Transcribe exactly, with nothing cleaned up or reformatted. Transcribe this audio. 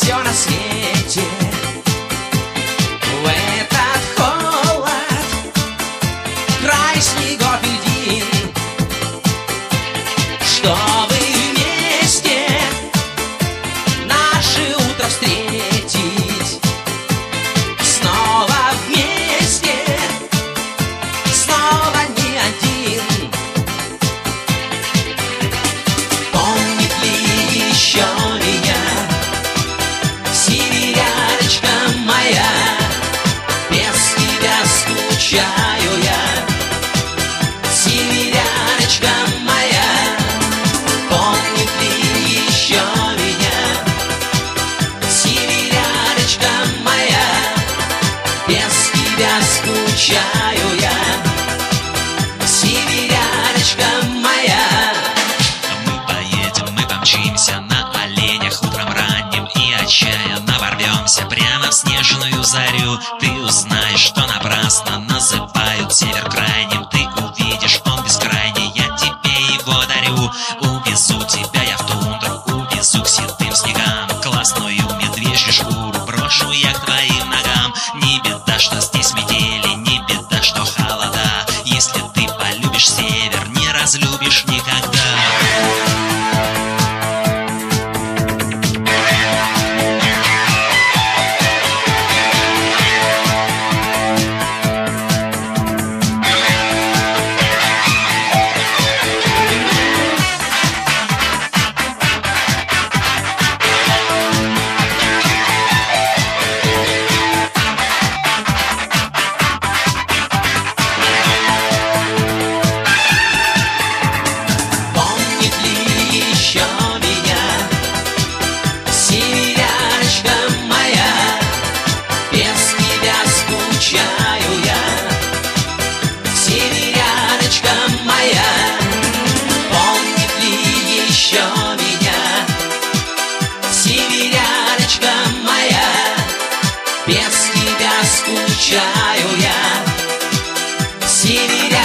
все на свете. В этот холод, край снегов и льдин, чтобы вместе наше утро встретить. Снова вместе, снова не один. Помнит ли еще меня северяночка моя? Без тебя скучаю я, северяночка моя. Помнит ли еще меня северяночка моя? Без тебя скучаю я, северяночка моя. Мы поедем, мы помчимся на оленях утром ранним и отчаянно ворвемся прямо в снежную зарю. Ты узнаешь, что напрасно называют север крайним. Ты увидишь, он бескрайний, я тебе его дарю. Увезу тебя я в тундру, увезу к седым снегам. Классную медвежью шкуру брошу я к твоим ногам. Не беда, что здесь метели, не беда, что холода. Если ты полюбишь север, не разлюбишь никогда. Помнит ли еще меня северяночка моя? Без тебя скучаю я, северяночка моя. Помнит ли еще меня северяночка моя? Без тебя скучаю я, северяночка.